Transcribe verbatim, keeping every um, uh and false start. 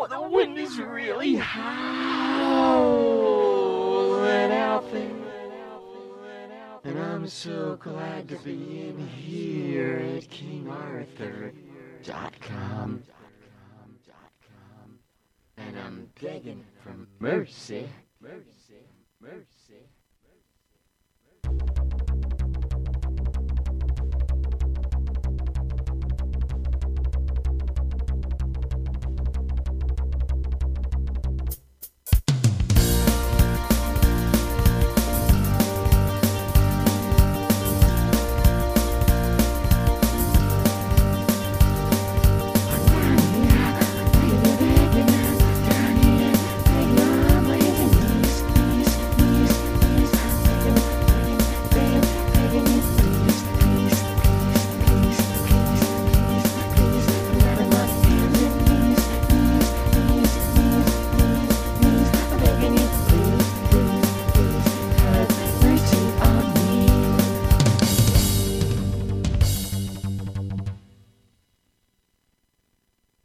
the wind is really howling out there. And I'm so glad to be in here at King Arthur dot com. And I'm begging for mercy, mercy, mercy.